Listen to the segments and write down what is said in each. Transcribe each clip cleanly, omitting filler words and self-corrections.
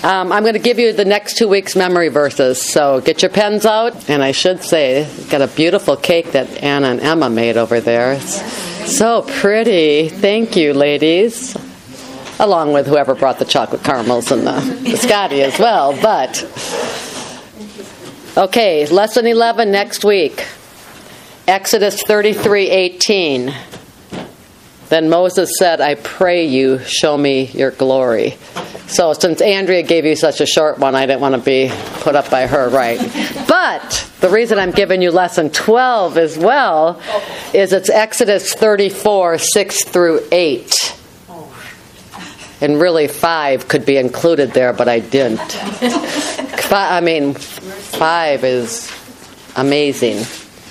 I'm going to give you the next 2 weeks' memory verses, so get your pens out. And I should say, got a beautiful cake that Anna and Emma made over there. It's so pretty. Thank you, ladies. Along with whoever brought the chocolate caramels and the biscotti as well. But, okay, lesson 11 next week. Exodus 33:18. Then Moses said, I pray you, show me your glory. So since Andrea gave you such a short one, I didn't want to be put up by her, right? But the reason I'm giving you lesson 12 as well is it's Exodus 34:6-8. And really 5 could be included there, but I didn't. 5 is amazing.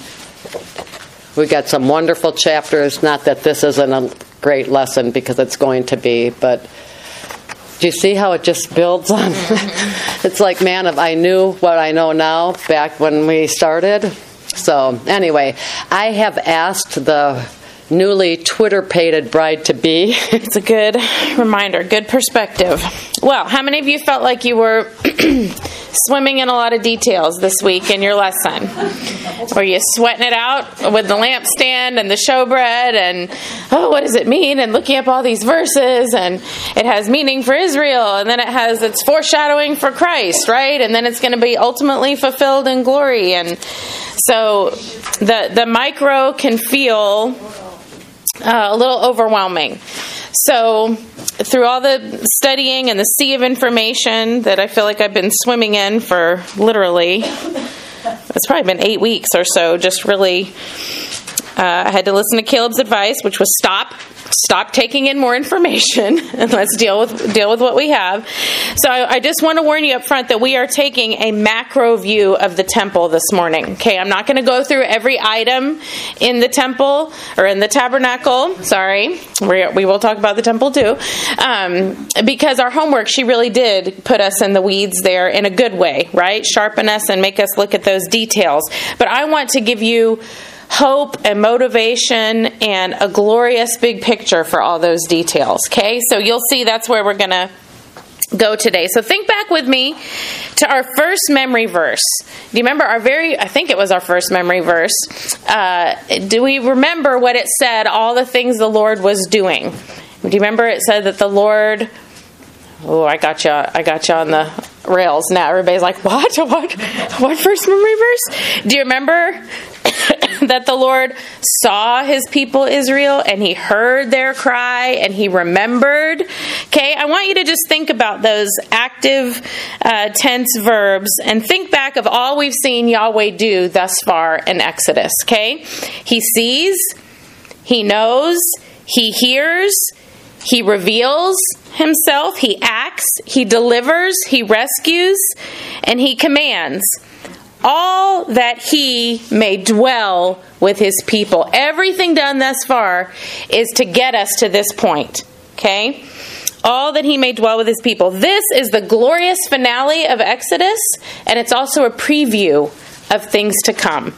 We got some wonderful chapters. Not that this isn't a great lesson, because it's going to be, but do you see how it just builds on? It's like, man, if I knew what I know now back when we started. So anyway, I have asked the newly Twitter-pated bride-to-be. It's a good reminder, good perspective. Well, how many of you felt like you were swimming in a lot of details this week in your lesson? Were you sweating it out with the lampstand and the showbread and, what does it mean? And looking up all these verses, and it has meaning for Israel, and then it has its foreshadowing for Christ, right? And then it's going to be ultimately fulfilled in glory. And so the micro can feel a little overwhelming. So through all the studying and the sea of information that I feel like I've been swimming in for literally, it's probably been 8 weeks or so, just really, I had to listen to Caleb's advice, which was stop taking in more information, and let's deal with what we have. So I just want to warn you up front that we are taking a macro view of the temple this morning. Okay, I'm not going to go through every item in the temple or in the tabernacle. Sorry, we will talk about the temple too, because our homework, she really did put us in the weeds there in a good way, right? Sharpen us and make us look at those details. But I want to give you hope and motivation and a glorious big picture for all those details. Okay, so you'll see that's where we're going to go today. So think back with me to our first memory verse. Do you remember I think it was our first memory verse. Do we remember what it said, all the things the Lord was doing? Do you remember it said that the Lord... Oh, I got you on the rails now. Everybody's like, what first memory verse? Do you remember that the Lord saw his people Israel, and he heard their cry, and he remembered? Okay, I want you to just think about those active tense verbs and think back of all we've seen Yahweh do thus far in Exodus. Okay, he sees, he knows, he hears, he reveals himself, he acts, he delivers, he rescues, and he commands. All that he may dwell with his people. Everything done thus far is to get us to this point. Okay? All that he may dwell with his people. This is the glorious finale of Exodus, and it's also a preview of things to come.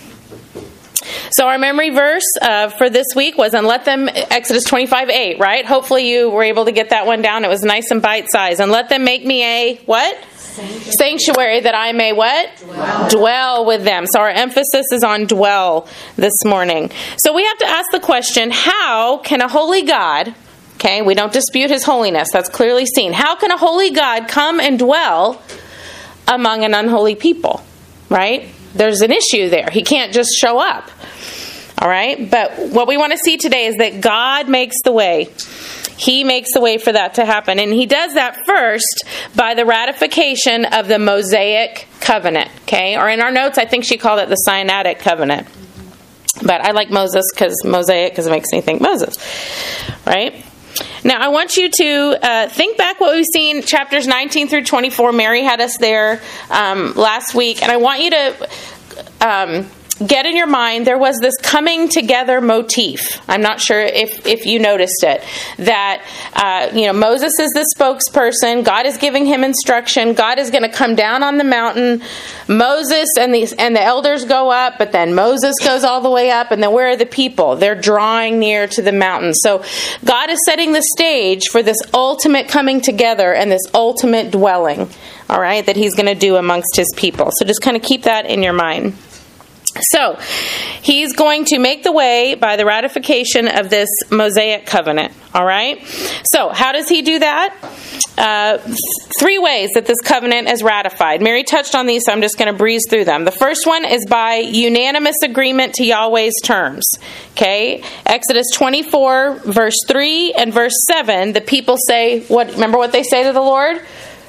So our memory verse for this week was, and let them, Exodus 25:8, right? Hopefully you were able to get that one down. It was nice and bite-sized. And let them make me a, what? Sanctuary, that I may what? Dwell with them. So our emphasis is on dwell this morning. So we have to ask the question, how can a holy God, okay, we don't dispute his holiness, that's clearly seen. How can a holy God come and dwell among an unholy people, right? There's an issue there. He can't just show up. All right? But what we want to see today is that God makes the way. He makes the way for that to happen. And he does that first by the ratification of the Mosaic covenant. Okay? Or in our notes, I think she called it the Sinaitic covenant. But I like Moses Mosaic because it makes me think Moses. Right? Now, I want you to think back what we've seen, chapters 19 through 24. Mary had us there last week. And I want you to get in your mind, there was this coming together motif. I'm not sure if you noticed it. That, Moses is the spokesperson. God is giving him instruction. God is going to come down on the mountain. Moses and the elders go up, but then Moses goes all the way up. And then where are the people? They're drawing near to the mountain. So God is setting the stage for this ultimate coming together and this ultimate dwelling, all right, that he's going to do amongst his people. So just kind of keep that in your mind. So, he's going to make the way by the ratification of this Mosaic covenant, all right? So, how does he do that? 3 ways that this covenant is ratified. Mary touched on these, so I'm just going to breeze through them. The first one is by unanimous agreement to Yahweh's terms. Okay? Exodus 24, verse 3 and verse 7, the people say, remember what they say to the Lord?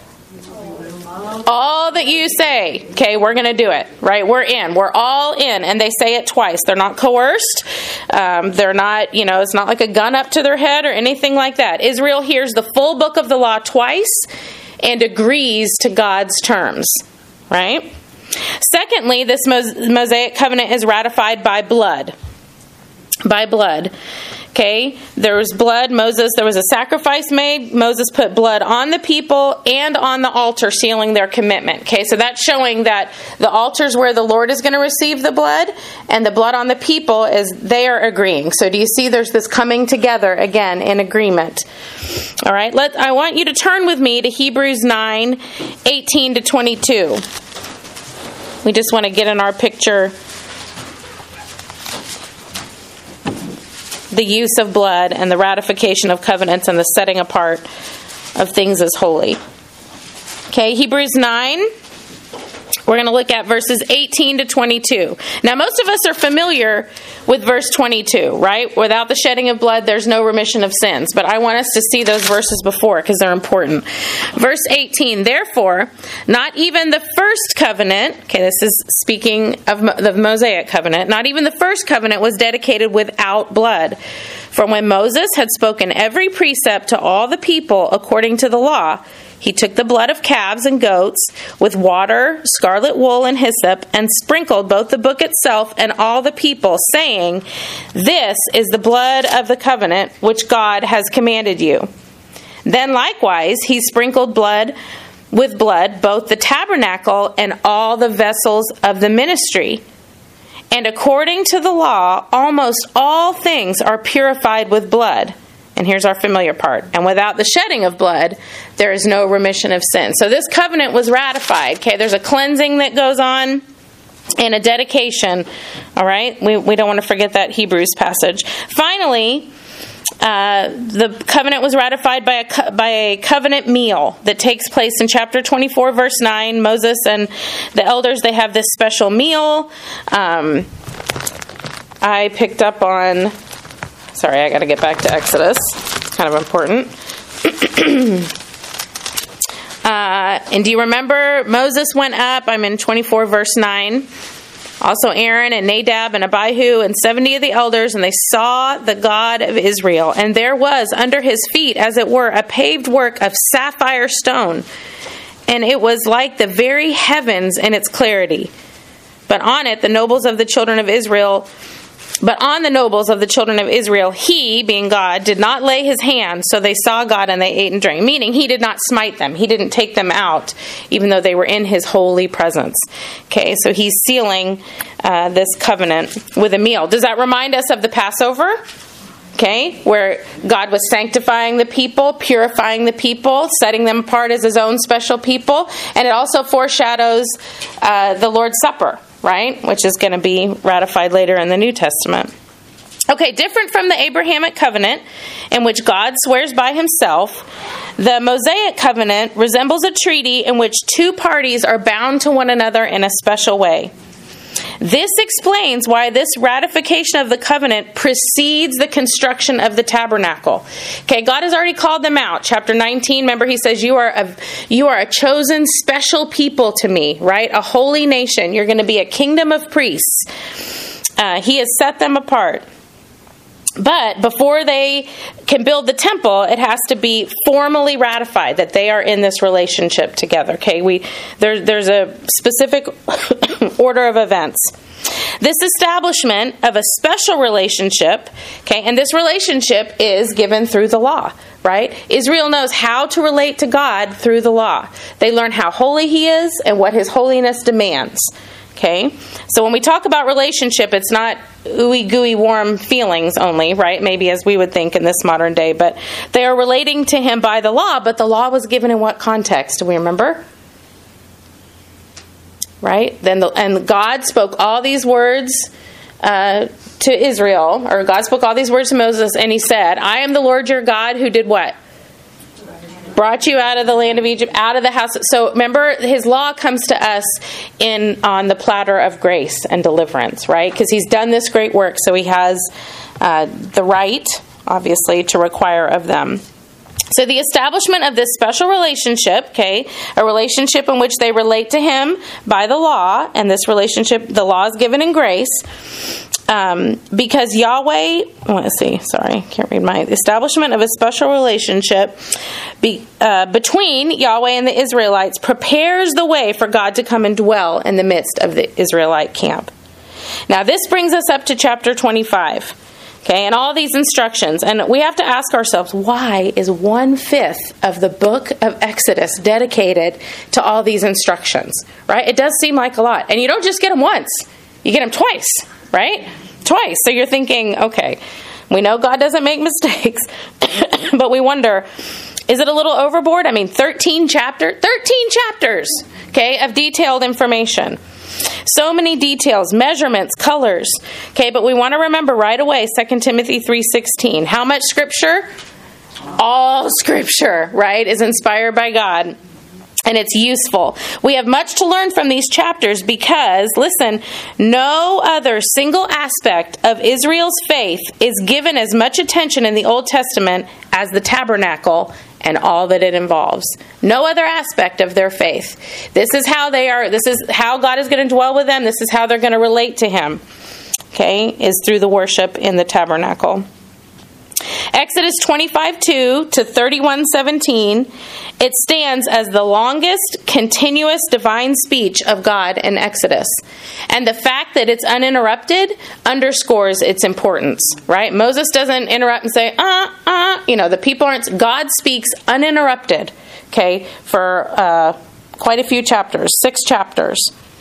All that you say, okay, we're going to do it, right? We're in. We're all in. And they say it twice. They're not coerced. They're not, it's not like a gun up to their head or anything like that. Israel hears the full book of the law twice and agrees to God's terms, right? Secondly, this Mosaic covenant is ratified by blood. By blood. Okay, there was blood. There was a sacrifice made. Moses put blood on the people and on the altar, sealing their commitment. Okay, so that's showing that the altar is where the Lord is going to receive the blood, and the blood on the people is they are agreeing. So do you see there's this coming together again in agreement? All right, I want you to turn with me to Hebrews 9, 18 to 22. We just want to get in our picture the use of blood and the ratification of covenants and the setting apart of things as holy. Okay, Hebrews 9. We're going to look at verses 18 to 22. Now, most of us are familiar with verse 22, right? Without the shedding of blood, there's no remission of sins. But I want us to see those verses before because they're important. Verse 18, therefore, not even the first covenant, okay, this is speaking of the Mosaic covenant, not even the first covenant was dedicated without blood. For when Moses had spoken every precept to all the people according to the law, he took the blood of calves and goats with water, scarlet wool, and hyssop, and sprinkled both the book itself and all the people, saying, "This is the blood of the covenant which God has commanded you." Then likewise he sprinkled with blood both the tabernacle and all the vessels of the ministry. And according to the law, almost all things are purified with blood. And here's our familiar part. And without the shedding of blood, there is no remission of sin. So this covenant was ratified. Okay, there's a cleansing that goes on and a dedication. All right, we don't want to forget that Hebrews passage. Finally, the covenant was ratified by a covenant meal that takes place in chapter 24, verse 9. Moses and the elders, they have this special meal. I picked up on... Sorry, I got to get back to Exodus. It's kind of important. And do you remember Moses went up? I'm in 24 verse 9. Also Aaron and Nadab and Abihu and 70 of the elders, and they saw the God of Israel. And there was under his feet, as it were, a paved work of sapphire stone. And it was like the very heavens in its clarity. But on the nobles of the children of Israel, he, being God, did not lay his hand, so they saw God and they ate and drank. Meaning, he did not smite them. He didn't take them out, even though they were in his holy presence. Okay, so he's sealing this covenant with a meal. Does that remind us of the Passover? Okay, where God was sanctifying the people, purifying the people, setting them apart as his own special people. And it also foreshadows the Lord's Supper, right? Which is going to be ratified later in the New Testament. Okay, different from the Abrahamic covenant, in which God swears by himself, the Mosaic covenant resembles a treaty in which two parties are bound to one another in a special way. This explains why this ratification of the covenant precedes the construction of the tabernacle. Okay, God has already called them out. Chapter 19, remember he says, you are a chosen special people to me, right? A holy nation. You're going to be a kingdom of priests. He has set them apart. But before they can build the temple, it has to be formally ratified that they are in this relationship together. Okay, there's a specific order of events. This establishment of a special relationship, okay, and this relationship is given through the law, right? Israel knows how to relate to God through the law. They learn how holy He is and what His holiness demands. Okay, so when we talk about relationship, it's not ooey gooey warm feelings only, right? Maybe as we would think in this modern day, but they are relating to Him by the law. But the law was given in what context? Do we remember? Right? And God spoke all these words to Israel, or God spoke all these words to Moses, and He said, "I am the Lord your God who did what? Brought you out of the land of Egypt, out of the house." So remember, His law comes to us on the platter of grace and deliverance, right? Because He's done this great work, so He has the right, obviously, to require of them. So the establishment of this special relationship, okay, a relationship in which they relate to Him by the law, and this relationship, the law is given in grace, because Yahweh, the establishment of a special relationship between Yahweh and the Israelites prepares the way for God to come and dwell in the midst of the Israelite camp. Now this brings us up to chapter 25. Okay, and all these instructions. And we have to ask ourselves, why is 1/5 of the book of Exodus dedicated to all these instructions? Right? It does seem like a lot. And you don't just get them once. You get them twice, right? Twice. So you're thinking, okay, we know God doesn't make mistakes, but we wonder, is it a little overboard? I mean, 13 chapters, okay, of detailed information. So many details, measurements, colors. Okay, but we want to remember right away 2 Timothy 3:16. How much Scripture? All Scripture, right, is inspired by God. And it's useful. We have much to learn from these chapters because, listen, no other single aspect of Israel's faith is given as much attention in the Old Testament as the tabernacle and all that it involves. No other aspect of their faith. This is how God is going to dwell with them. This is how they're going to relate to Him. Okay, is through the worship in the tabernacle. Exodus 25:2 to 31:17, it stands as the longest continuous divine speech of God in Exodus. And the fact that it's uninterrupted underscores its importance, right? Moses doesn't interrupt and say, the people aren't, God speaks uninterrupted, okay, for quite a few chapters, 6 chapters.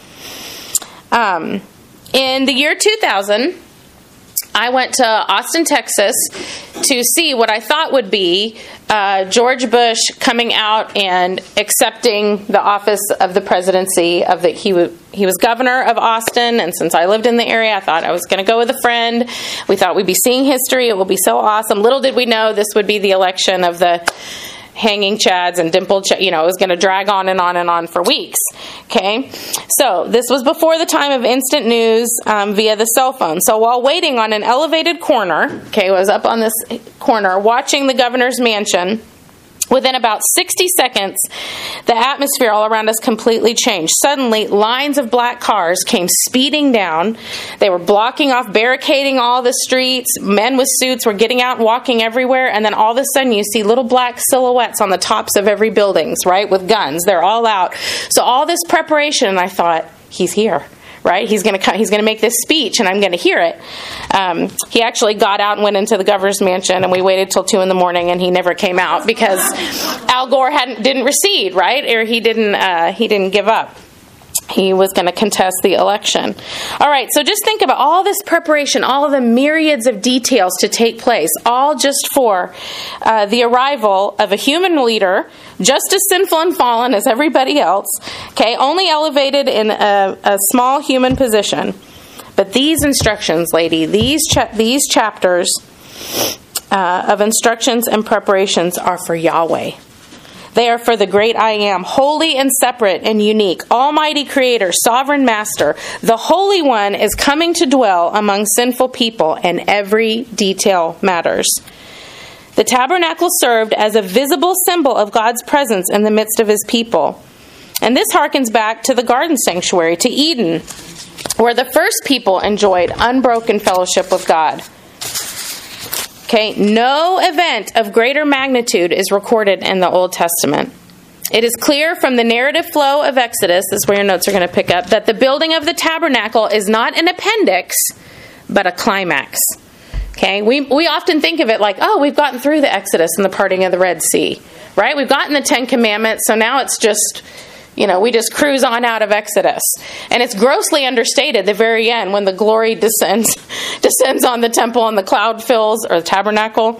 In the year 2000, I went to Austin, Texas to see what I thought would be George Bush coming out and accepting the office of the presidency of he was governor of Austin, and since I lived in the area, I thought I was going to go with a friend. We thought we'd be seeing history. It will be so awesome. Little did we know this would be the election of the hanging chads and dimpled it was going to drag on and on and on for weeks. Okay, so this was before the time of instant news via the cell phone. So while waiting on an elevated corner, I was up on this corner watching the governor's mansion. Within about 60 seconds, the atmosphere all around us completely changed. Suddenly, lines of black cars came speeding down. They were blocking off, barricading all the streets. Men with suits were getting out and walking everywhere. And then all of a sudden, you see little black silhouettes on the tops of every buildings, right, with guns. They're all out. So all this preparation, and I thought, he's here. Right? He's going to come, he's going to make this speech, and I'm going to hear it. He actually got out and went into the governor's mansion, and we waited till 2 a.m, and he never came out because Al Gore didn't recede, right? Or he didn't give up. He was going to contest the election. All right, so just think about all this preparation, all of the myriads of details to take place, all just for the arrival of a human leader, just as sinful and fallen as everybody else, okay, only elevated in a small human position. But these instructions, lady, these chapters of instructions and preparations are for Yahweh. They are for the great I Am, holy and separate and unique, almighty creator, sovereign master. The Holy One is coming to dwell among sinful people, and every detail matters. The tabernacle served as a visible symbol of God's presence in the midst of His people. And this harkens back to the garden sanctuary, to Eden, where the first people enjoyed unbroken fellowship with God. Okay, no event of greater magnitude is recorded in the Old Testament. It is clear from the narrative flow of Exodus, this is where your notes are going to pick up, that the building of the tabernacle is not an appendix, but a climax. Okay, we often think of it like, oh, we've gotten through the Exodus and the parting of the Red Sea, right? We've gotten the 10 Commandments, so now it's just, we just cruise on out of Exodus. And it's grossly understated the very end when the glory descends on the temple and the cloud fills, or the tabernacle.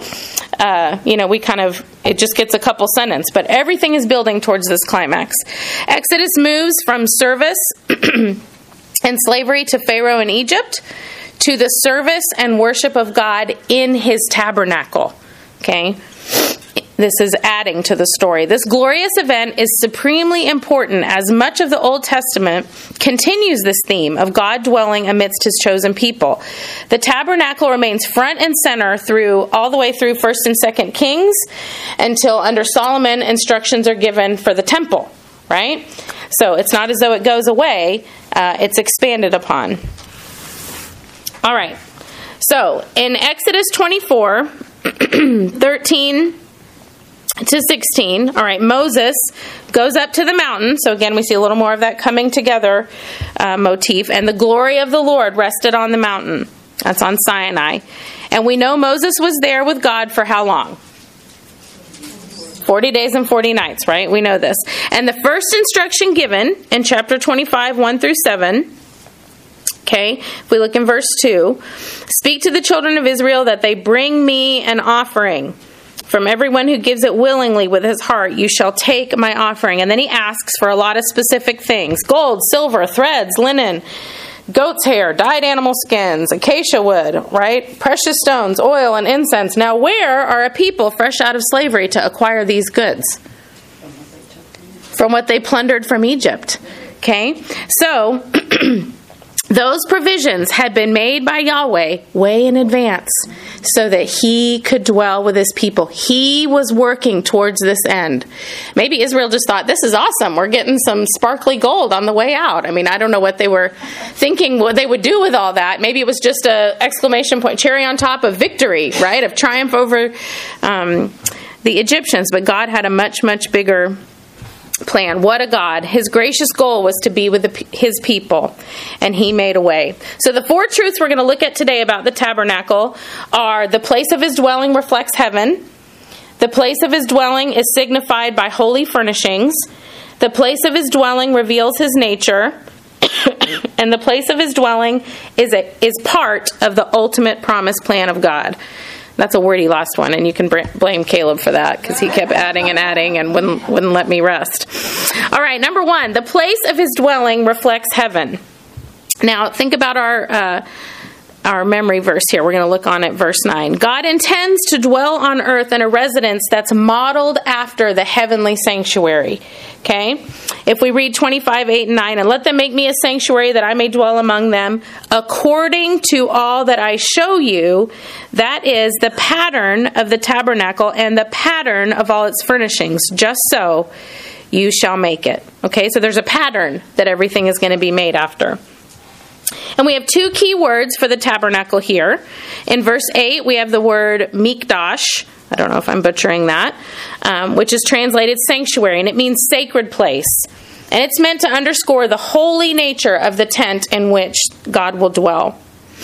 It just gets a couple sentences, but everything is building towards this climax. Exodus moves from service and slavery to Pharaoh in Egypt to the service and worship of God in his tabernacle. Okay? This is adding to the story. This glorious event is supremely important as much of the Old Testament continues this theme of God dwelling amidst his chosen people. The tabernacle remains front and center all the way through 1st and 2nd Kings until under Solomon instructions are given for the temple, right? So it's not as though it goes away, it's expanded upon. All right. So in Exodus 24, 13 to 16, all right, Moses goes up to the mountain. So again, we see a little more of that coming together motif. And the glory of the Lord rested on the mountain. That's on Sinai. And we know Moses was there with God for how long? 40 days and 40 nights, right? We know this. And the first instruction given in chapter 25, 1 through 7, okay, if we look in verse 2, speak to the children of Israel that they bring me an offering. From everyone who gives it willingly with his heart, you shall take my offering. And then he asks for a lot of specific things. Gold, silver, threads, linen, goat's hair, dyed animal skins, acacia wood, right? Precious stones, oil, and incense. Now where are a people fresh out of slavery to acquire these goods? From what they plundered from Egypt. Okay? So, those provisions had been made by Yahweh way in advance so that he could dwell with his people. He was working towards this end. Maybe Israel just thought, this is awesome. We're getting some sparkly gold on the way out. I mean, I don't know what they were thinking what they would do with all that. Maybe it was just a exclamation point, cherry on top of victory, right? Of triumph over the Egyptians. But God had a much, much bigger plan. What a God. His gracious goal was to be with his people, and he made a way. So the 4 truths we're going to look at today about the tabernacle are: the place of his dwelling reflects heaven. The place of his dwelling is signified by holy furnishings. The place of his dwelling reveals his nature. And the place of his dwelling is part of the ultimate promise plan of God. That's a wordy last one, and you can blame Caleb for that because he kept adding and wouldn't let me rest. All right, number 1, the place of his dwelling reflects heaven. Now, think about our memory verse here. We're going to look on at verse 9. God intends to dwell on earth in a residence that's modeled after the heavenly sanctuary. Okay? If we read 25, 8, and 9, and let them make me a sanctuary that I may dwell among them, according to all that I show you, that is the pattern of the tabernacle and the pattern of all its furnishings. Just so you shall make it. Okay? So there's a pattern that everything is going to be made after. And we have 2 key words for the tabernacle here. In verse 8, we have the word mikdash. I don't know if I'm butchering that, which is translated sanctuary, and it means sacred place. And it's meant to underscore the holy nature of the tent in which God will dwell.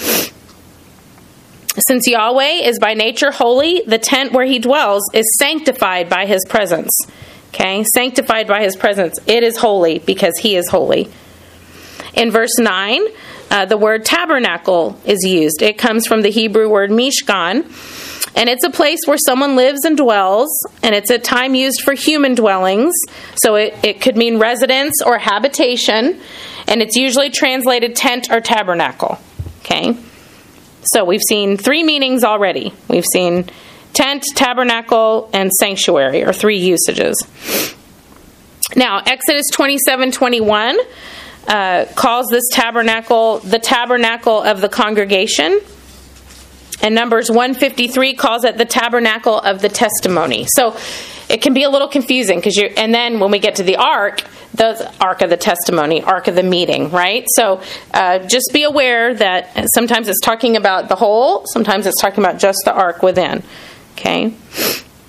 Since Yahweh is by nature holy, the tent where he dwells is sanctified by his presence. Okay? Sanctified by his presence. It is holy because he is holy. In verse 9, the word tabernacle is used. It comes from the Hebrew word mishkan, and it's a place where someone lives and dwells, and it's a time used for human dwellings. So it could mean residence or habitation, and it's usually translated tent or tabernacle. Okay? So we've seen 3 meanings already. We've seen tent, tabernacle, and sanctuary, or 3 usages. Now, Exodus 27:21 calls this tabernacle the tabernacle of the congregation. And Numbers 153 calls it the tabernacle of the testimony. So it can be a little confusing and then when we get to the ark of the testimony, ark of the meeting, right? So just be aware that sometimes it's talking about the whole, sometimes it's talking about just the ark within. Okay.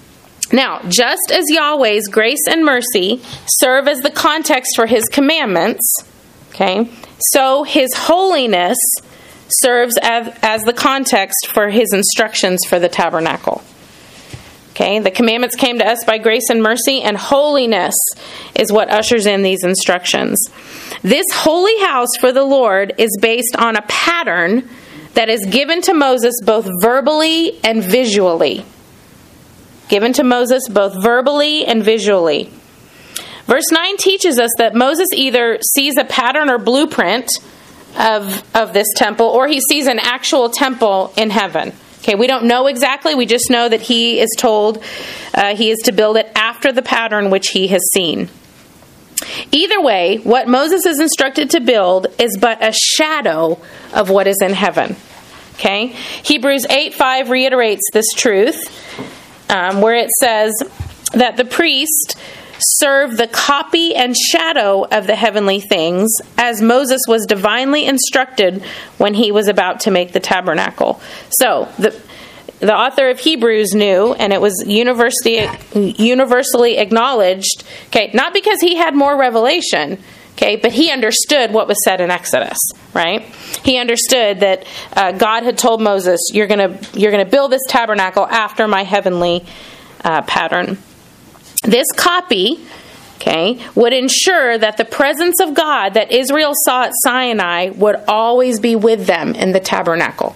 Now, just as Yahweh's grace and mercy serve as the context for his commandments, okay, so his holiness serves as the context for his instructions for the tabernacle. Okay, the commandments came to us by grace and mercy, and holiness is what ushers in these instructions. This holy house for the Lord is based on a pattern that is given to Moses both verbally and visually. Given to Moses both verbally and visually. Verse 9 teaches us that Moses either sees a pattern or blueprint of this temple, or he sees an actual temple in heaven. Okay, we don't know exactly. We just know that he is told he is to build it after the pattern which he has seen. Either way, what Moses is instructed to build is but a shadow of what is in heaven. Okay, Hebrews 8:5 reiterates this truth, where it says that the priest served the copy and shadow of the heavenly things, as Moses was divinely instructed when he was about to make the tabernacle. So, the author of Hebrews knew, and it was universally acknowledged, okay, not because he had more revelation, okay, but he understood what was said in Exodus, right? He understood that God had told Moses, you're going to build this tabernacle after my heavenly pattern. This copy, okay, would ensure that the presence of God that Israel saw at Sinai would always be with them in the tabernacle.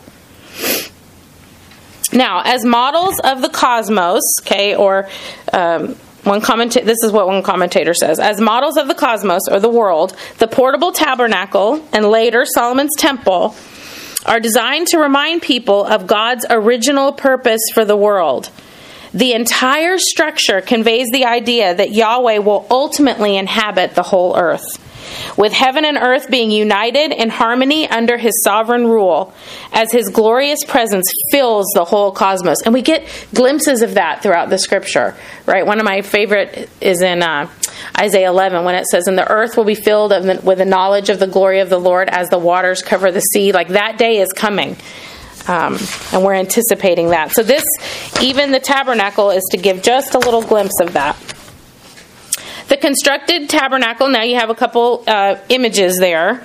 Now, as models of the cosmos, okay, or this is what one commentator says. As models of the cosmos, or the world, the portable tabernacle, and later Solomon's temple, are designed to remind people of God's original purpose for the world. The entire structure conveys the idea that Yahweh will ultimately inhabit the whole earth, with heaven and earth being united in harmony under his sovereign rule, as his glorious presence fills the whole cosmos. And we get glimpses of that throughout the scripture, right? One of my favorite is in Isaiah 11, when it says, and the earth will be filled with the knowledge of the glory of the Lord as the waters cover the sea. Like, that day is coming. And we're anticipating that. So even the tabernacle is to give just a little glimpse of that. The constructed tabernacle, now you have a couple images there.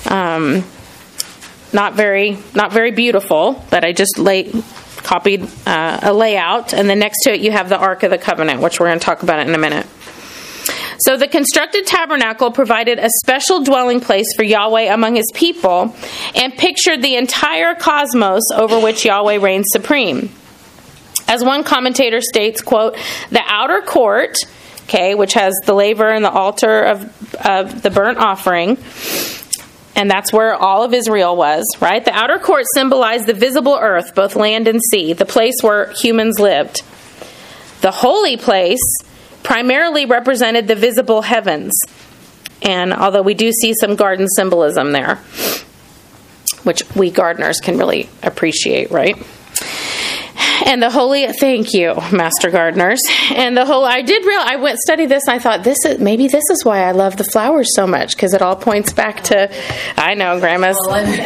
Not very beautiful, but I just copied a layout. And then next to it you have the Ark of the Covenant, which we're going to talk about in a minute. So the constructed tabernacle provided a special dwelling place for Yahweh among his people, and pictured the entire cosmos over which Yahweh reigns supreme. As one commentator states, quote, the outer court, okay, which has the laver and the altar of the burnt offering, and that's where all of Israel was, right? The outer court symbolized the visible earth, both land and sea, the place where humans lived. The holy place primarily represented the visible heavens. And although we do see some garden symbolism there, which we gardeners can really appreciate, right? And the holy, thank you, Master Gardeners. And I went study this, and I thought maybe this is why I love the flowers so much, because it all points back to, I know, Grandma's.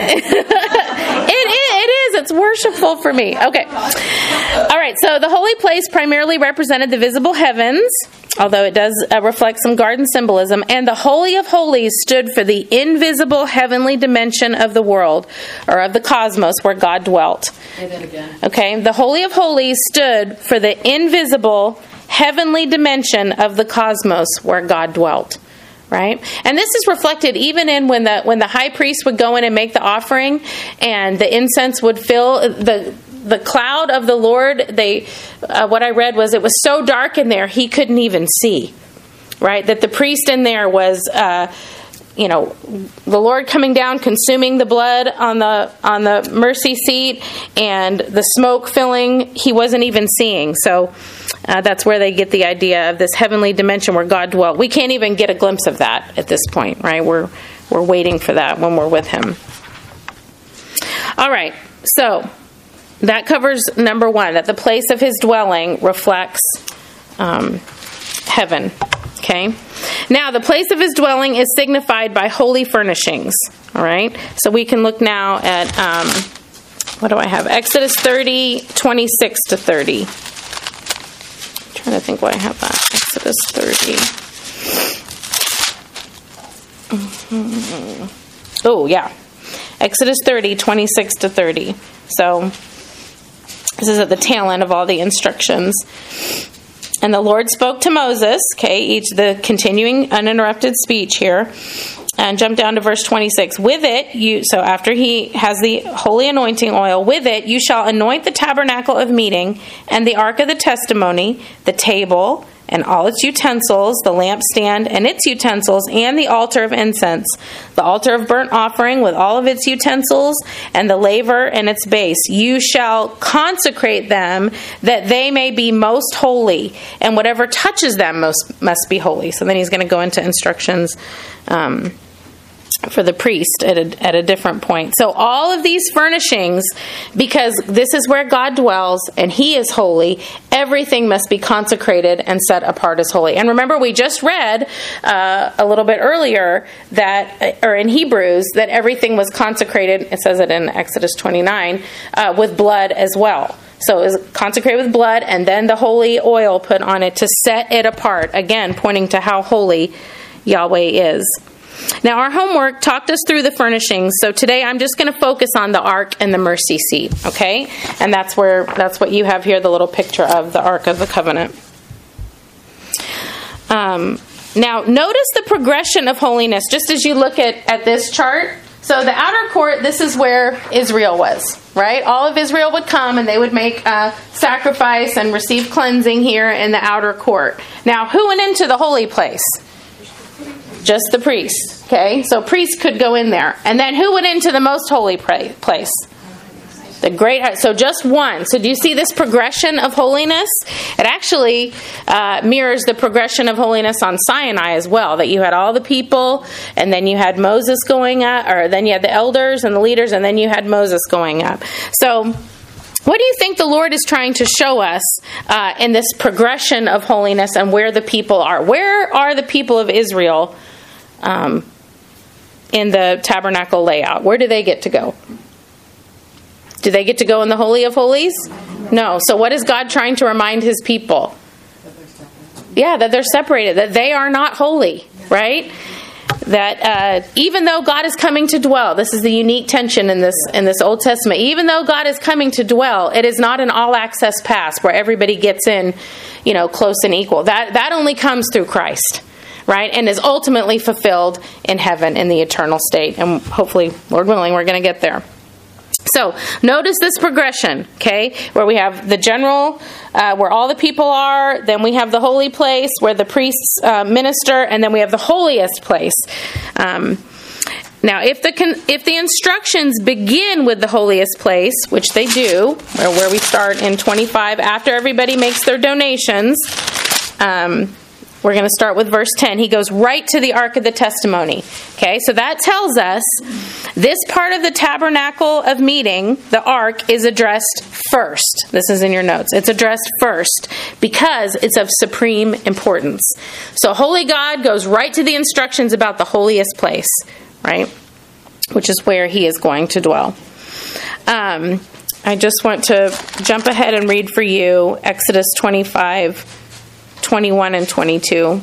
It is. It's worshipful for me. Okay. All right. So the holy place primarily represented the visible heavens, although it does reflect some garden symbolism. And the Holy of Holies stood for the invisible heavenly dimension of the world, or of the cosmos, where God dwelt. Say that again. Okay. The Holy of Holies stood for the invisible heavenly dimension of the cosmos, where God dwelt. Right? And this is reflected even in when the high priest would go in and make the offering, and the incense would fill the cloud of the Lord. What I read was it was so dark in there he couldn't even see. Right? That the priest in there was the Lord coming down, consuming the blood on the mercy seat, and the smoke filling, he wasn't even seeing. So that's where they get the idea of this heavenly dimension where God dwelt. We can't even get a glimpse of that at this point, right? We're waiting for that when we're with him. All right, so that covers number one, that the place of his dwelling reflects heaven. Okay. Now, the place of his dwelling is signified by holy furnishings. All right. So we can look now at, what do I have? Exodus 30, 26 to 30. trying to think why I have that. Exodus 30. Oh, yeah. Exodus 30, 26 to 30. So this is at the tail end of all the instructions. And the Lord spoke to Moses, the continuing uninterrupted speech here, and jump down to verse 26. With it, so after he has the holy anointing oil, with it you shall anoint the tabernacle of meeting and the ark of the testimony, the table and all its utensils, the lampstand and its utensils, and the altar of incense, the altar of burnt offering with all of its utensils, and the laver and its base. You shall consecrate them that they may be most holy, and whatever touches them must be holy. So then he's going to go into instructions for the priest at a different point. So all of these furnishings, because this is where God dwells and he is holy, everything must be consecrated and set apart as holy. And remember, we just read a little bit earlier or in Hebrews, that everything was consecrated, it says it in Exodus 29, with blood as well. So it was consecrated with blood and then the holy oil put on it to set it apart, again pointing to how holy Yahweh is. Now, our homework talked us through the furnishings, so today I'm just going to focus on the ark and the mercy seat, okay? And that's what you have here, the little picture of the Ark of the Covenant. Now, notice the progression of holiness, just as you look at this chart. So the outer court, this is where Israel was, right? All of Israel would come and they would make a sacrifice and receive cleansing here in the outer court. Now, who went into the holy place? Just the priests, okay? So priests could go in there. And then who went into the most holy place? The great, so just one. So do you see this progression of holiness? It actually mirrors the progression of holiness on Sinai as well, that you had all the people, and then you had Moses going up, or then you had the elders and the leaders, and then you had Moses going up. So what do you think the Lord is trying to show us in this progression of holiness and where the people are? Where are the people of Israel in the tabernacle layout? Where do they get to go? Do they get to go in the Holy of Holies? No. So what is God trying to remind his people? That they're separated, that they are not holy, right? That even though God is coming to dwell, this is the unique tension in this Old Testament, even though God is coming to dwell, it is not an all-access pass where everybody gets in, close and equal. That only comes through Christ, right? And is ultimately fulfilled in heaven in the eternal state. And hopefully, Lord willing, we're going to get there. So, notice this progression, okay, where we have the general, where all the people are, then we have the holy place, where the priests minister, and then we have the holiest place. Now, if the instructions begin with the holiest place, which they do, where we start in 25, after everybody makes their donations, we're going to start with verse 10. He goes right to the Ark of the Testimony. Okay, so that tells us this part of the tabernacle of meeting, the Ark, is addressed first. This is in your notes. It's addressed first because it's of supreme importance. So holy God goes right to the instructions about the holiest place, right? Which is where he is going to dwell. I just want to jump ahead and read for you Exodus 25, 21 and 22.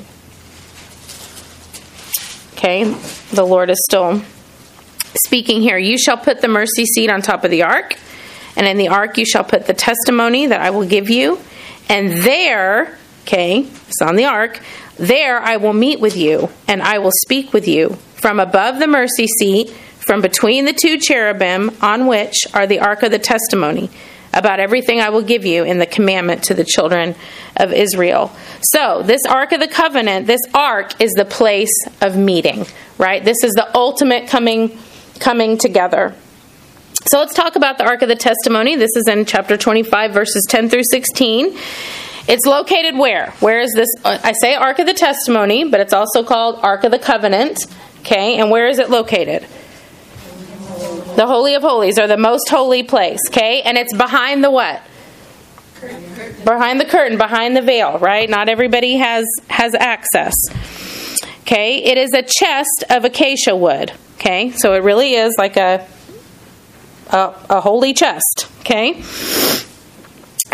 Okay, the Lord is still speaking here. You shall put the mercy seat on top of the ark, and in the ark you shall put the testimony that I will give you. And there, okay, it's on the ark, there I will meet with you, and I will speak with you from above the mercy seat, from between the two cherubim on which are the ark of the testimony, about everything I will give you in the commandment to the children of Israel. So, this Ark of the Covenant, this Ark is the place of meeting, right? This is the ultimate coming together. So let's talk about the Ark of the Testimony. This is in chapter 25, verses 10 through 16. It's located where? Where is this? I say Ark of the Testimony, but it's also called Ark of the Covenant. Okay, and where is it located? The Holy of Holies, or the most holy place, okay? And it's behind the what? Behind the curtain, behind the veil, right? Not everybody has access. Okay, it is a chest of acacia wood, okay? So it really is like a holy chest, okay?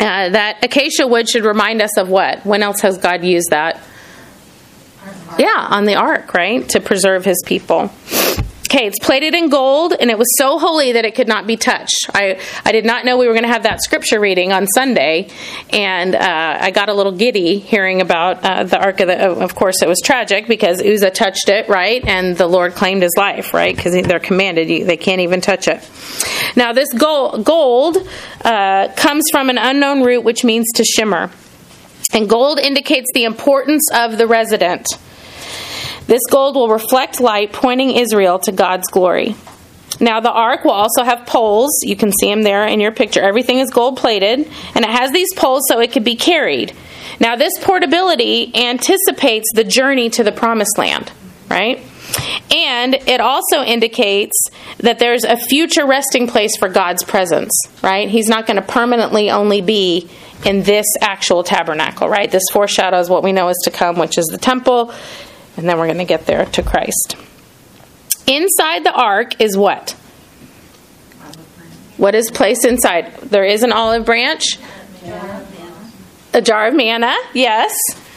That acacia wood should remind us of what? When else has God used that? Yeah, on the ark, right? To preserve his people. Okay, it's plated in gold, and it was so holy that it could not be touched. I did not know we were going to have that scripture reading on Sunday, and I got a little giddy hearing about the Ark of course, it was tragic because Uzzah touched it, right? And the Lord claimed his life, right? Because they're commanded, they can't even touch it. Now, this gold comes from an unknown root, which means to shimmer. And gold indicates the importance of the resident. This gold will reflect light, pointing Israel to God's glory. Now, the ark will also have poles. You can see them there in your picture. Everything is gold-plated, and it has these poles so it could be carried. Now, this portability anticipates the journey to the promised land, right? And it also indicates that there's a future resting place for God's presence, right? He's not going to permanently only be in this actual tabernacle, right? This foreshadows what we know is to come, which is the temple. And then we're going to get there to Christ. Inside the ark is what? What is placed inside? There is an olive branch. A jar of manna. Yes.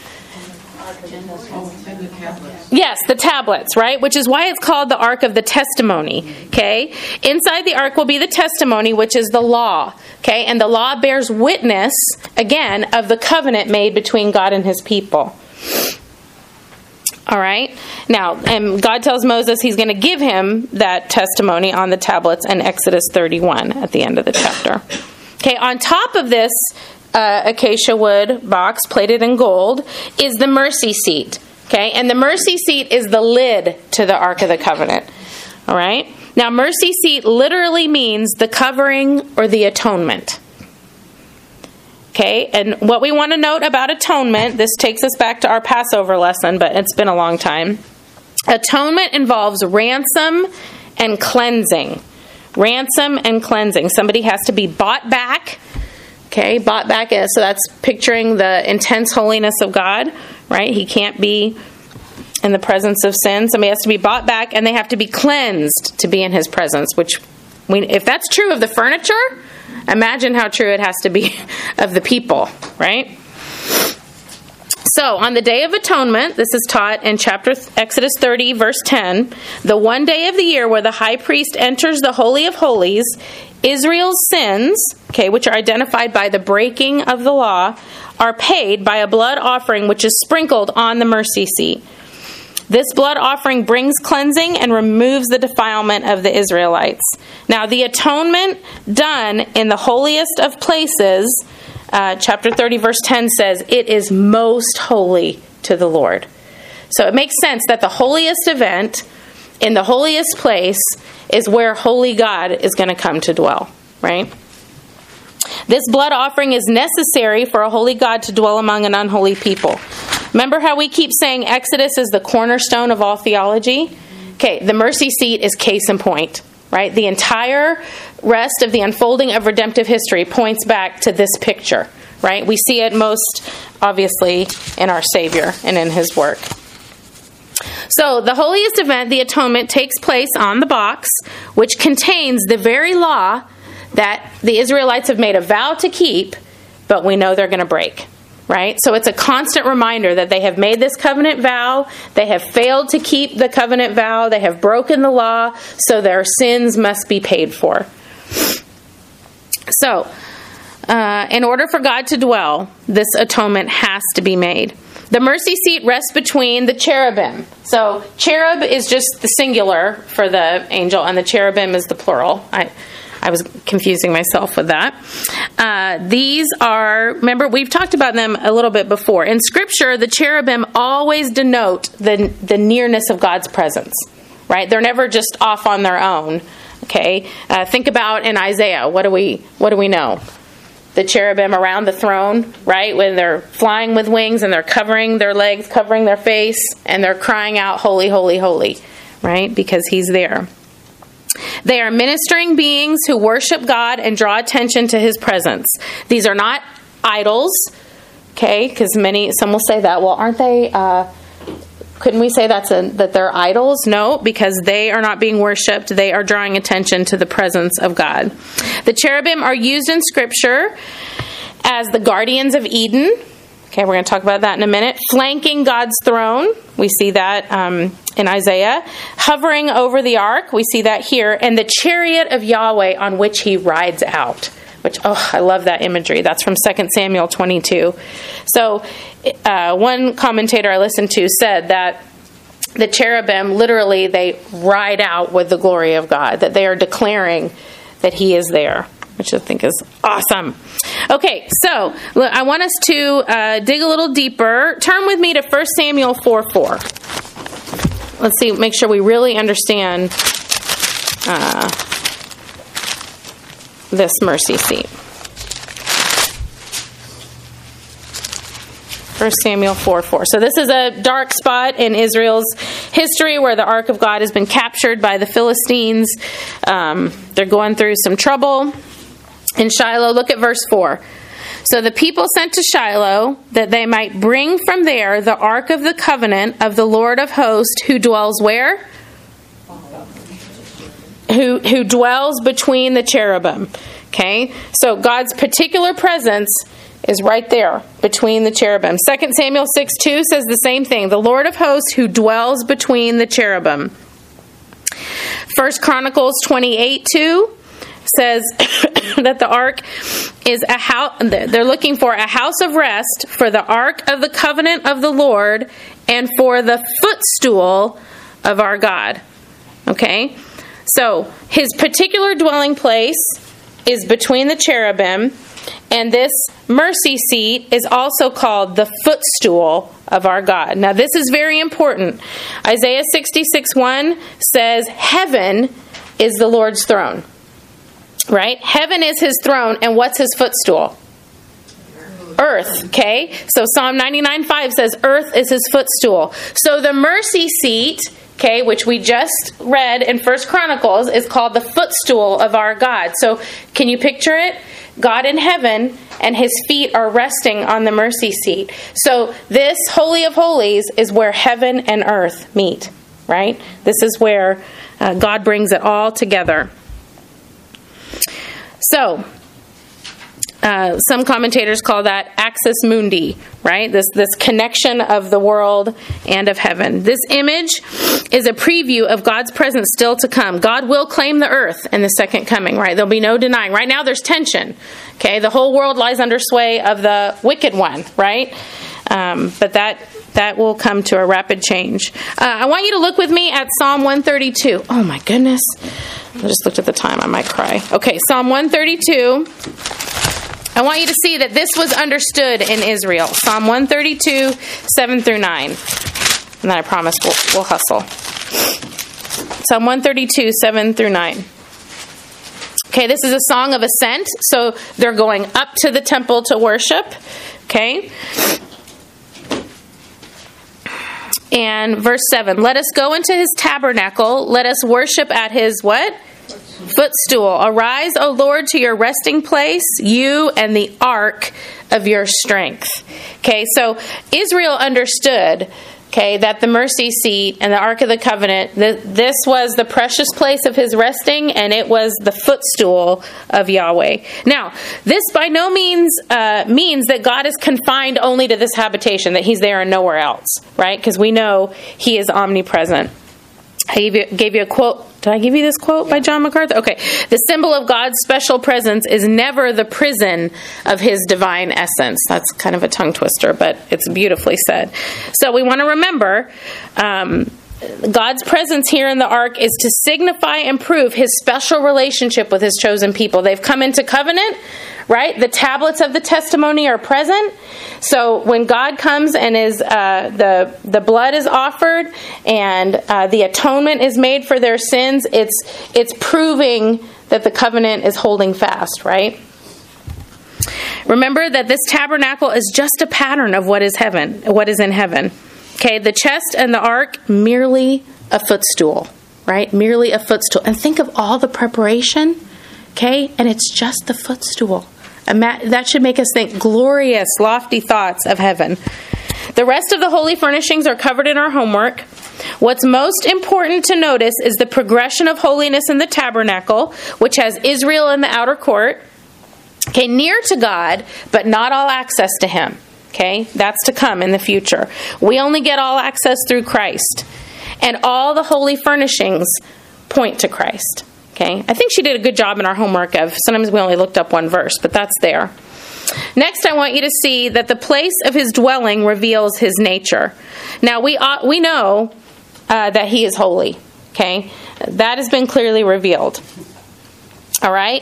Yes, the tablets, right? Which is why it's called the Ark of the Testimony. Okay? Inside the ark will be the testimony, which is the law. Okay? And the law bears witness, again, of the covenant made between God and his people. All right. Now, and God tells Moses he's going to give him that testimony on the tablets in Exodus 31 at the end of the chapter. Okay, on top of this acacia wood box plated in gold is the mercy seat. Okay, and the mercy seat is the lid to the Ark of the Covenant. All right. Now, mercy seat literally means the covering or the atonement. Okay, and what we want to note about atonement, this takes us back to our Passover lesson, but it's been a long time. Atonement involves ransom and cleansing. Ransom and cleansing. Somebody has to be bought back. Okay, bought back, so that's picturing the intense holiness of God, right? He can't be in the presence of sin. Somebody has to be bought back, and they have to be cleansed to be in his presence, which, if that's true of the furniture, imagine how true it has to be of the people, right? So, on the Day of Atonement, this is taught in Exodus 30, verse 10, the one day of the year where the high priest enters the Holy of Holies, Israel's sins, okay, which are identified by the breaking of the law, are paid by a blood offering which is sprinkled on the mercy seat. This blood offering brings cleansing and removes the defilement of the Israelites. Now, the atonement done in the holiest of places, chapter 30, verse 10 says, it is most holy to the Lord. So it makes sense that the holiest event in the holiest place is where holy God is going to come to dwell, right? This blood offering is necessary for a holy God to dwell among an unholy people. Remember how we keep saying Exodus is the cornerstone of all theology? Okay, the mercy seat is case in point, right? The entire rest of the unfolding of redemptive history points back to this picture, right? We see it most obviously in our Savior and in his work. So the holiest event, the atonement, takes place on the box, which contains the very law that the Israelites have made a vow to keep, but we know they're going to break. Right? So it's a constant reminder that they have made this covenant vow, they have failed to keep the covenant vow, they have broken the law, so their sins must be paid for. So, in order for God to dwell, this atonement has to be made. The mercy seat rests between the cherubim. So, cherub is just the singular for the angel, and the cherubim is the plural. I was confusing myself with that. These are, remember, we've talked about them a little bit before. In Scripture, the cherubim always denote the nearness of God's presence, right? They're never just off on their own, okay? Think about in Isaiah, what do we know? The cherubim around the throne, right? When they're flying with wings and they're covering their legs, covering their face, and they're crying out, holy, holy, holy, right? Because he's there. They are ministering beings who worship God and draw attention to his presence. These are not idols, okay? Because some will say that. Well, aren't they? Couldn't we say that they're idols? No, because they are not being worshipped. They are drawing attention to the presence of God. The cherubim are used in Scripture as the guardians of Eden. Okay, we're going to talk about that in a minute. Flanking God's throne. We see that in Isaiah. Hovering over the ark. We see that here. And the chariot of Yahweh on which he rides out. Which, I love that imagery. That's from 2 Samuel 22. So, one commentator I listened to said that the cherubim, literally, they ride out with the glory of God. That they are declaring that he is there, which I think is awesome. Okay, so I want us to dig a little deeper. Turn with me to 1 Samuel 4:4. Let's see, make sure we really understand this mercy seat. 1 Samuel 4:4. So this is a dark spot in Israel's history where the Ark of God has been captured by the Philistines. They're going through some trouble. In Shiloh, look at verse 4. So the people sent to Shiloh that they might bring from there the Ark of the Covenant of the Lord of Hosts, who dwells where? Who dwells between the cherubim. Okay? So God's particular presence is right there between the cherubim. 2 Samuel 6:2 says the same thing. The Lord of Hosts who dwells between the cherubim. 1 Chronicles 28:2 says that the ark is a house. They're looking for a house of rest for the ark of the covenant of the Lord and for the footstool of our God. Okay? So his particular dwelling place is between the cherubim. And this mercy seat is also called the footstool of our God. Now, this is very important. Isaiah 66:1 says, heaven is the Lord's throne. Right? Heaven is his throne, and what's his footstool? Earth. Okay? So Psalm 99:5 says, earth is his footstool. So the mercy seat, okay, which we just read in 1 Chronicles, is called the footstool of our God. So can you picture it? God in heaven, and his feet are resting on the mercy seat. So this Holy of Holies is where heaven and earth meet, right? This is where God brings it all together. So, some commentators call that axis mundi, right? This connection of the world and of heaven. This image is a preview of God's presence still to come. God will claim the earth in the second coming, right? There'll be no denying. Right now there's tension, okay? The whole world lies under sway of the wicked one, right? But that will come to a rapid change. I want you to look with me at Psalm 132. Oh my goodness. I just looked at the time. I might cry. Okay, Psalm 132. I want you to see that this was understood in Israel. Psalm 132, 7 through 9. And then I promise we'll hustle. Psalm 132, 7 through 9. Okay, this is a song of ascent. So they're going up to the temple to worship. Okay. And verse 7. Let us go into his tabernacle. Let us worship at his what? Footstool. Arise, O Lord, to your resting place, you and the ark of your strength. Okay, so Israel understood, okay, that the mercy seat and the Ark of the Covenant, this was the precious place of his resting, and it was the footstool of Yahweh. Now, this by no means means that God is confined only to this habitation, that he's there and nowhere else, right? Because we know he is omnipresent. I gave you a quote. Did I give you this quote by John MacArthur? Okay. The symbol of God's special presence is never the prison of his divine essence. That's kind of a tongue twister, but it's beautifully said. So we want to remember God's presence here in the ark is to signify and prove his special relationship with his chosen people. They've come into covenant, right? The tablets of the testimony are present. So when God comes and is the blood is offered and the atonement is made for their sins, it's proving that the covenant is holding fast, right? Remember that this tabernacle is just a pattern of what is heaven, what is in heaven. Okay, the chest and the ark, merely a footstool, right? Merely a footstool. And think of all the preparation, okay? And it's just the footstool. That should make us think glorious, lofty thoughts of heaven. The rest of the holy furnishings are covered in our homework. What's most important to notice is the progression of holiness in the tabernacle, which has Israel in the outer court, Okay, near to God, but not all access to him. Okay, that's to come in the future. We only get all access through Christ. And all the holy furnishings point to Christ. Okay, I think she did a good job in our homework of, sometimes we only looked up one verse, but that's there. Next, I want you to see that the place of his dwelling reveals his nature. Now, we know that he is holy. Okay, that has been clearly revealed. All right?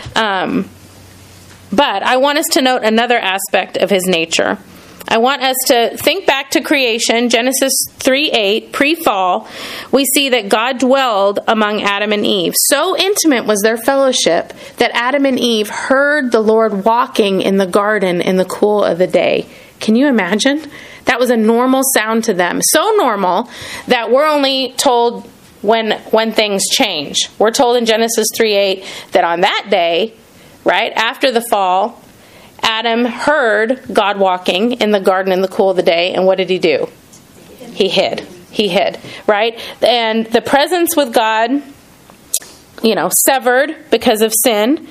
But I want us to note another aspect of his nature. I want us to think back to creation, Genesis 3:8, pre-fall. We see that God dwelled among Adam and Eve. So intimate was their fellowship that Adam and Eve heard the Lord walking in the garden in the cool of the day. Can you imagine? That was a normal sound to them. So normal that we're only told when things change. We're told in Genesis 3:8 that on that day, right, after the fall, Adam heard God walking in the garden in the cool of the day, and what did he do? He hid. He hid, right? And the presence with God, severed because of sin.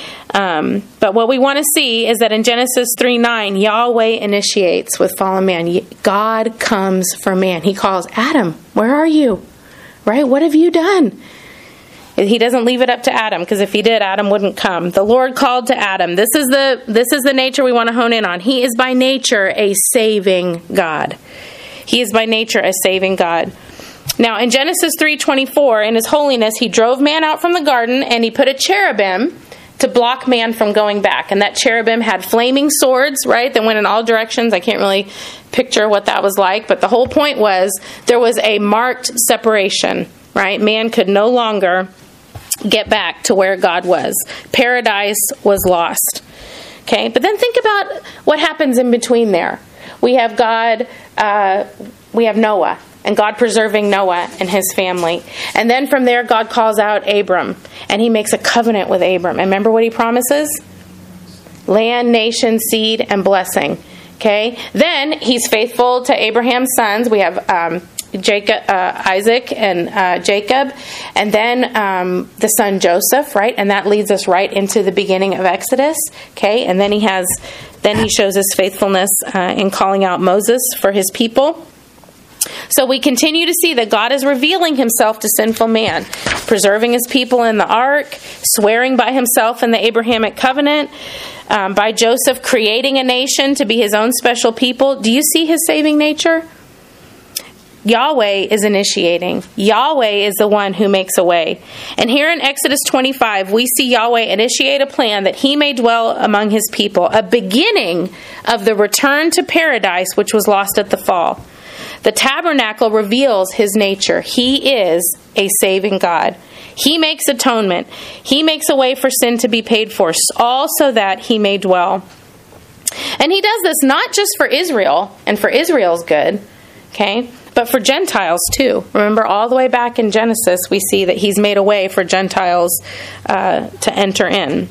But what we want to see is that in Genesis 3:9, Yahweh initiates with fallen man. God comes for man. He calls, Adam, where are you? Right? What have you done? He doesn't leave it up to Adam, because if he did, Adam wouldn't come. The Lord called to Adam. This is the nature we want to hone in on. He is by nature a saving God. He is by nature a saving God. Now, in Genesis 3:24, in his holiness, he drove man out from the garden, and he put a cherubim to block man from going back. And that cherubim had flaming swords, right, that went in all directions. I can't really picture what that was like, but the whole point was there was a marked separation, right? Man could no longer get back to where God was. Paradise was lost. Okay, but then think about what happens in between there. We have God, we have Noah, and God preserving Noah and his family. And then from there, God calls out Abram, and he makes a covenant with Abram. And remember what he promises? Land, nation, seed, and blessing. Okay, then he's faithful to Abraham's sons. We have Isaac and Jacob, and then the son Joseph, right? And that leads us right into the beginning of Exodus. Okay, and then he shows his faithfulness in calling out Moses for his people. So we continue to see that God is revealing himself to sinful man, preserving his people in the ark, swearing by himself in the Abrahamic covenant, by Joseph creating a nation to be his own special people. Do you see his saving nature? Yahweh is initiating. Yahweh is the one who makes a way. And here in Exodus 25, we see Yahweh initiate a plan that he may dwell among his people, a beginning of the return to paradise which was lost at the fall. The tabernacle reveals his nature. He is a saving God. He makes atonement. He makes a way for sin to be paid for, all so that he may dwell. And he does this not just for Israel and for Israel's good, okay, but for Gentiles too. Remember, all the way back in Genesis, we see that he's made a way for Gentiles to enter in.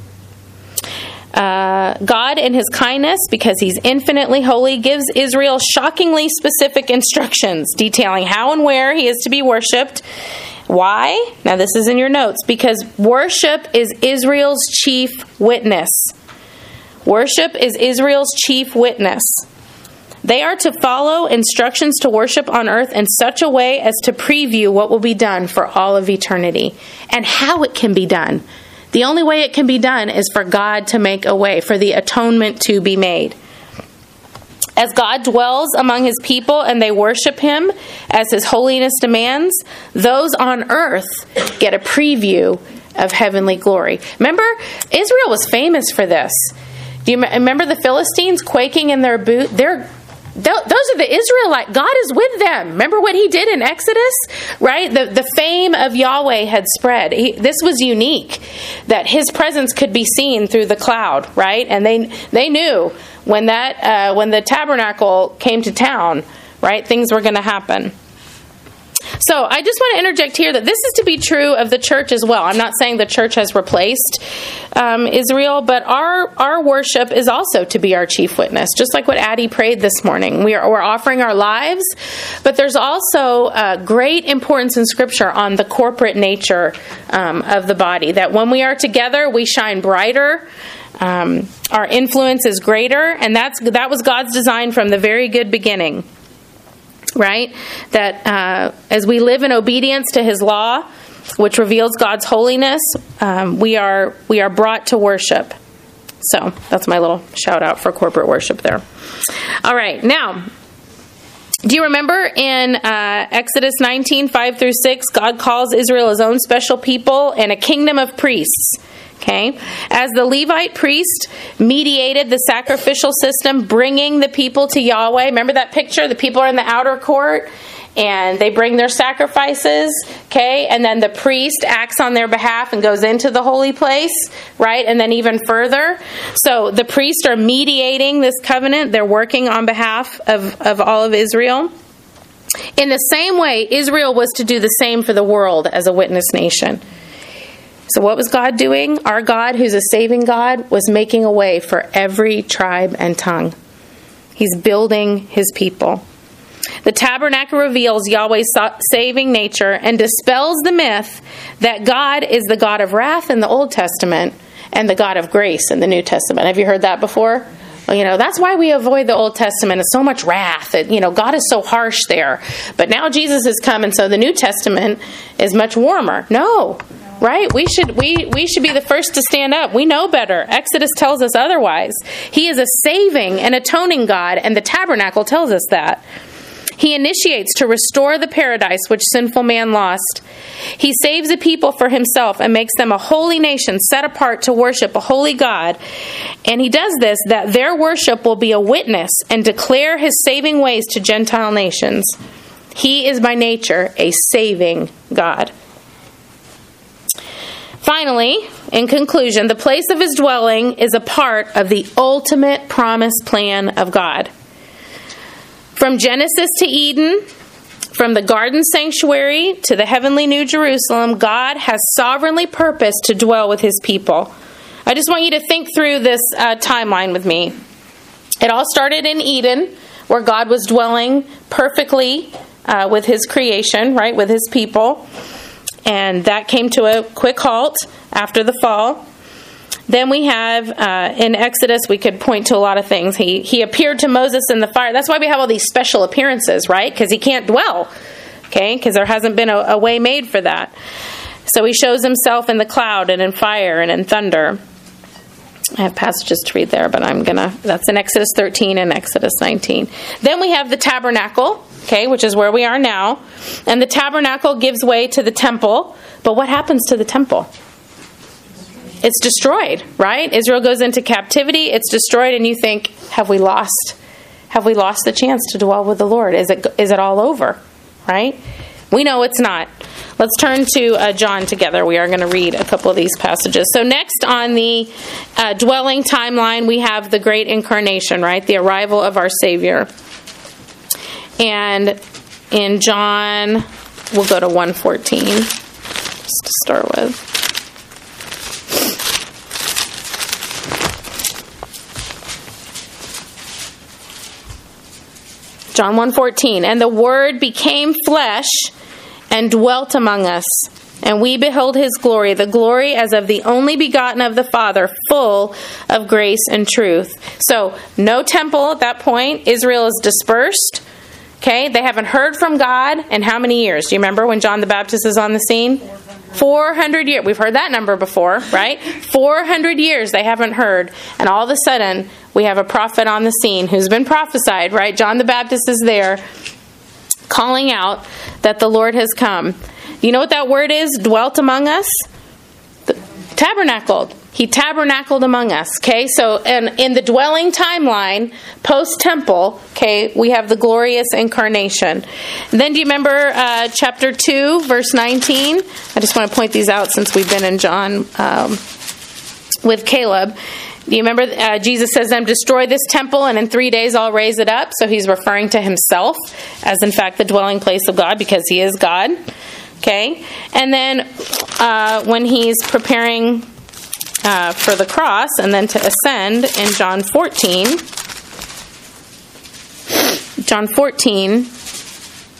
God, in his kindness, because he's infinitely holy, gives Israel shockingly specific instructions detailing how and where he is to be worshipped. Why? Now, this is in your notes. Because worship is Israel's chief witness. Worship is Israel's chief witness. They are to follow instructions to worship on earth in such a way as to preview what will be done for all of eternity and how it can be done. The only way it can be done is for God to make a way, for the atonement to be made. As God dwells among his people and they worship him as his holiness demands, those on earth get a preview of heavenly glory. Remember, Israel was famous for this. Do you remember the Philistines quaking in their boot? Those are the Israelites. God is with them. Remember what he did in Exodus? Right? The fame of Yahweh had spread. This was unique, that his presence could be seen through the cloud, right? And they knew when the tabernacle came to town, right, things were going to happen. So I just want to interject here that this is to be true of the church as well. I'm not saying the church has replaced Israel, but our worship is also to be our chief witness, just like what Addie prayed this morning. We're offering our lives, but there's also great importance in Scripture on the corporate nature of the body, that when we are together, we shine brighter. Our influence is greater, and that was God's design from the very good beginning, right? That as we live in obedience to His law, which reveals God's holiness, we are brought to worship. So that's my little shout out for corporate worship there. All right, now, do you remember in Exodus 19, 5-6, God calls Israel His own special people and a kingdom of priests? Okay, as the Levite priest mediated the sacrificial system, bringing the people to Yahweh. Remember that picture? The people are in the outer court, and they bring their sacrifices, okay? And then the priest acts on their behalf and goes into the holy place, right? And then even further. So the priests are mediating this covenant. They're working on behalf of all of Israel. In the same way, Israel was to do the same for the world as a witness nation. So what was God doing? Our God, who's a saving God, was making a way for every tribe and tongue. He's building His people. The tabernacle reveals Yahweh's saving nature and dispels the myth that God is the God of wrath in the Old Testament and the God of grace in the New Testament. Have you heard that before? Well, that's why we avoid the Old Testament. It's so much wrath. God is so harsh there. But now Jesus has come, and so the New Testament is much warmer. No. Right? We should be the first to stand up. We know better. Exodus tells us otherwise. He is a saving and atoning God, and the tabernacle tells us that. He initiates to restore the paradise which sinful man lost. He saves a people for Himself and makes them a holy nation set apart to worship a holy God. And He does this that their worship will be a witness and declare His saving ways to Gentile nations. He is by nature a saving God. Finally, in conclusion, the place of His dwelling is a part of the ultimate promised plan of God. From Genesis to Eden, from the garden sanctuary to the heavenly New Jerusalem, God has sovereignly purposed to dwell with His people. I just want you to think through this timeline with me. It all started in Eden, where God was dwelling perfectly with His creation, right, with His people. And that came to a quick halt after the fall. Then we have, in Exodus, we could point to a lot of things. He appeared to Moses in the fire. That's why we have all these special appearances, right? Because He can't dwell, okay? Because there hasn't been a way made for that. So He shows Himself in the cloud and in fire and in thunder. I have passages to read there, but that's in Exodus 13 and Exodus 19. Then we have the tabernacle, okay, which is where we are now. And the tabernacle gives way to the temple. But what happens to the temple? It's destroyed, right? Israel goes into captivity, it's destroyed, and you think, have we lost the chance to dwell with the Lord? Is it all over, right? We know it's not. Let's turn to John together. We are going to read a couple of these passages. So next on the dwelling timeline, we have the great incarnation, right? The arrival of our Savior. And in John, we'll go to 1:14, just to start with. John 1:14, and the Word became flesh and dwelt among us, and we beheld His glory, the glory as of the only begotten of the Father, full of grace and truth. So, no temple at that point. Israel is dispersed. Okay, they haven't heard from God in how many years? Do you remember when John the Baptist is on the scene? 400 years. We've heard that number before, right? 400 years they haven't heard. And all of a sudden, we have a prophet on the scene who's been prophesied, right? John the Baptist is there calling out that the Lord has come. You know what that word is? Dwelt among us? Tabernacled. He tabernacled among us. Okay, so in the dwelling timeline, post-temple, okay, we have the glorious incarnation. And then do you remember chapter 2, verse 19? I just want to point these out since we've been in John with Caleb. Do you remember Jesus says to them, destroy this temple and in 3 days I'll raise it up? So He's referring to Himself as in fact the dwelling place of God because He is God. Okay, and then when He's preparing for the cross and then to ascend in John 14,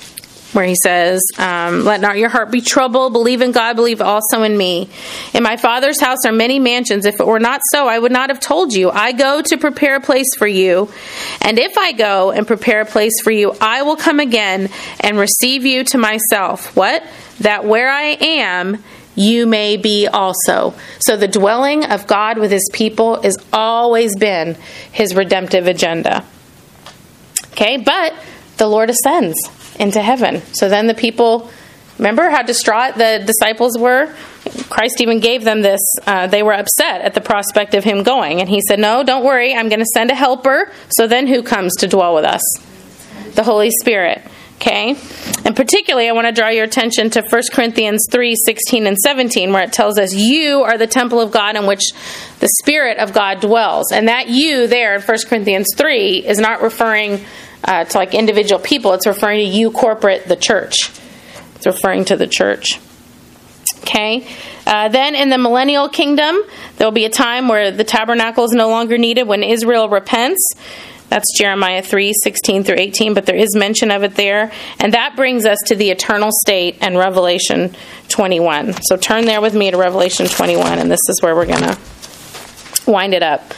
where he says, let not your heart be troubled. Believe in God, believe also in me. In my Father's house are many mansions. If it were not so, I would not have told you. I go to prepare a place for you. And if I go and prepare a place for you, I will come again and receive you to myself. What? That where I am, you may be also. So the dwelling of God with his people has always been his redemptive agenda. Okay, but the Lord ascends into heaven. So then the people, remember how distraught the disciples were? Christ even gave them this. They were upset at the prospect of him going. And he said, no, don't worry. I'm going to send a helper. So then who comes to dwell with us? The Holy Spirit. Okay? And particularly, I want to draw your attention to 1 Corinthians 3:16 and 17, where it tells us, you are the temple of God in which the Spirit of God dwells. And that you there in 1 Corinthians 3 is not referring to like individual people. It's referring to you corporate, the church. It's referring to the church. Okay? Then in the millennial kingdom, there will be a time where the tabernacle is no longer needed when Israel repents. That's Jeremiah 3:16 through 18, but there is mention of it there. And that brings us to the eternal state and Revelation 21. So turn there with me to Revelation 21, and this is where we're going to wind it up.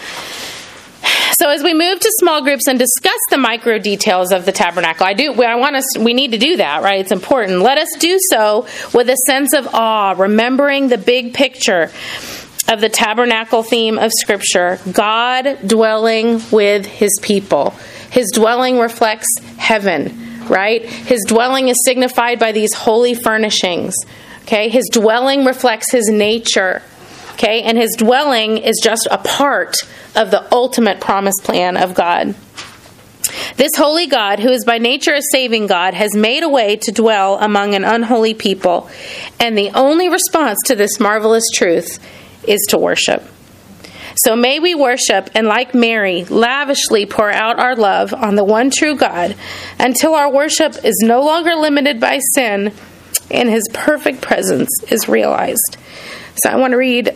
So as we move to small groups and discuss the micro details of the tabernacle, we need to do that, right? It's important. Let us do so with a sense of awe, remembering the big picture of the tabernacle theme of Scripture, God dwelling with his people. His dwelling reflects heaven, right? His dwelling is signified by these holy furnishings, okay? His dwelling reflects his nature, okay? And his dwelling is just a part of the ultimate promise plan of God. This holy God, who is by nature a saving God, has made a way to dwell among an unholy people. And the only response to this marvelous truth is to worship. So may we worship and, like Mary, lavishly pour out our love on the one true God until our worship is no longer limited by sin and his perfect presence is realized. So I want to read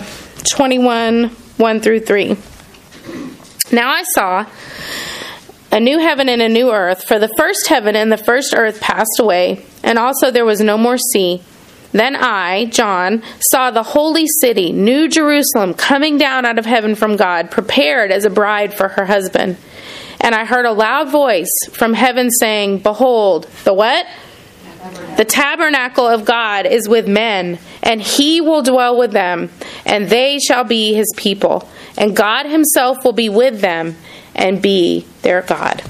21, 1 through 3. Now I saw a new heaven and a new earth, for the first heaven and the first earth passed away, and also there was no more sea. Then I, John, saw the holy city, New Jerusalem, coming down out of heaven from God, prepared as a bride for her husband. And I heard a loud voice from heaven saying, behold, the what? The tabernacle of God is with men, and he will dwell with them, and they shall be his people. And God himself will be with them and be their God.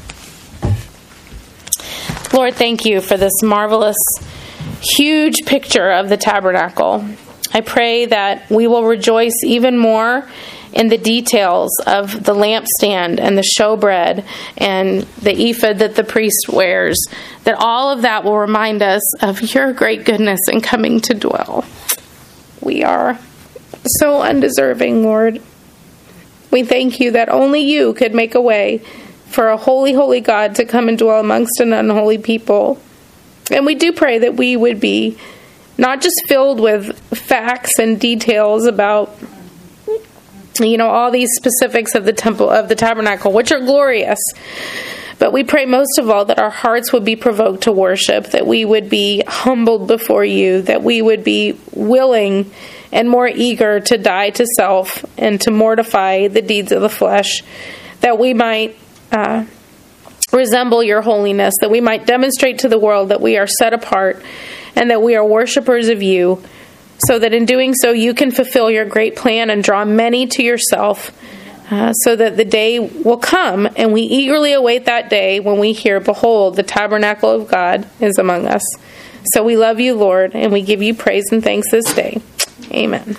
Lord, thank you for this marvelous, huge picture of the tabernacle. I pray that we will rejoice even more in the details of the lampstand and the showbread and the ephod that the priest wears, that all of that will remind us of your great goodness in coming to dwell. We are so undeserving, Lord. We thank you that only you could make a way for a holy, holy God to come and dwell amongst an unholy people. And we do pray that we would be not just filled with facts and details about, all these specifics of the temple, of the tabernacle, which are glorious. But we pray most of all that our hearts would be provoked to worship, that we would be humbled before you, that we would be willing and more eager to die to self and to mortify the deeds of the flesh, that we might resemble your holiness, that we might demonstrate to the world that we are set apart and that we are worshipers of you, so that in doing so you can fulfill your great plan and draw many to yourself, so that the day will come and we eagerly await that day when we hear, behold, the tabernacle of God is among us. So we love you, Lord, and we give you praise and thanks this day. Amen.